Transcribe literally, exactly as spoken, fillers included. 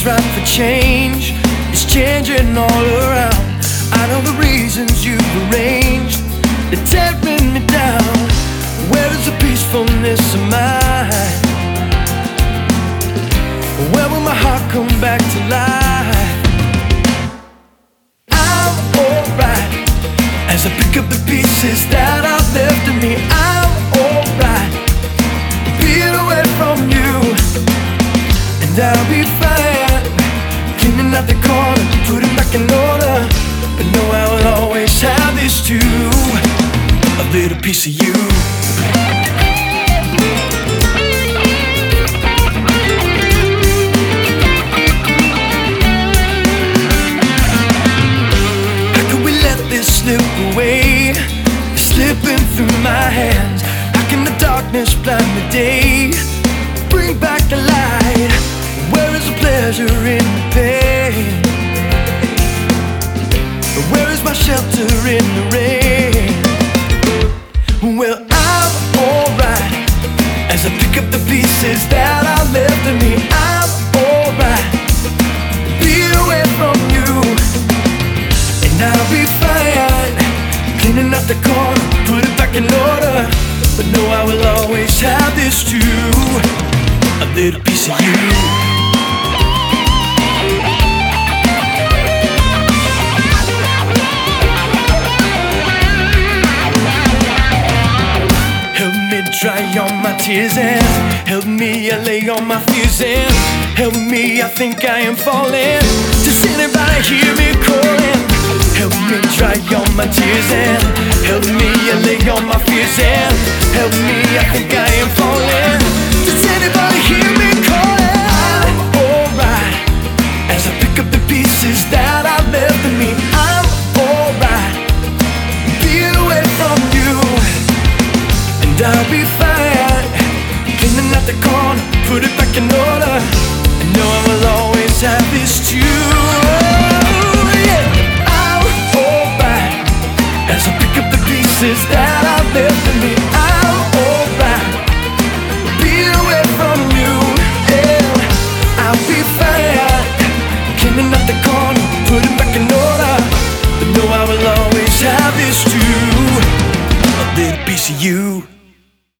feels right for change. It's changing all around. I know the reasons you've arranged. They're tearing me down. Where is the peacefulness of mine? Where will my heart come back to life? I'm alright as I pick up the pieces that are left of me. I'm alright being away from you, and I'll be fine cleaning out the corner, putting back in order. But know I will always have this too, a little piece of you. How could we let this slip away? It's slipping through my hands. How can the darkness blind the day? Bring back the light. Where is the pleasure in the pain? Where is my shelter in the rain? Well, I'm alright as I pick up the pieces that are left of me. I'm alright being away from you, and I'll be fine cleaning up the corner, put it back in order. But know I will always have this too, a little piece of you. Dry all my tears and help me allay all my fears and help me, I think I am falling. Does anybody hear me calling? Help me dry all my tears and help me allay all my fears and help me, I think I am falling.